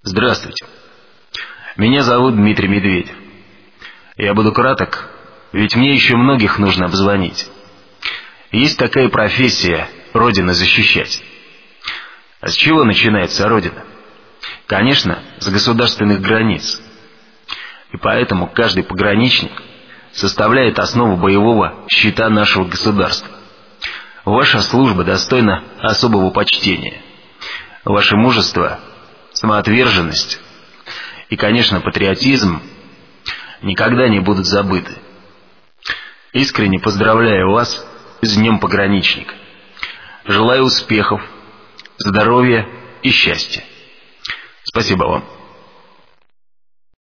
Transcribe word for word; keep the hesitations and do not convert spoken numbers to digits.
Здравствуйте. Меня зовут Дмитрий Медведев. Я буду краток, ведь мне еще многих нужно обзвонить. Есть такая профессия — Родину защищать. А с чего начинается Родина? Конечно, с государственных границ. И поэтому каждый пограничник составляет основу боевого щита нашего государства. Ваша служба достойна особого почтения. Ваше мужество, самоотверженность и, конечно, патриотизм никогда не будут забыты. Искренне поздравляю вас с Днем Пограничника. Желаю успехов, здоровья и счастья. Спасибо вам.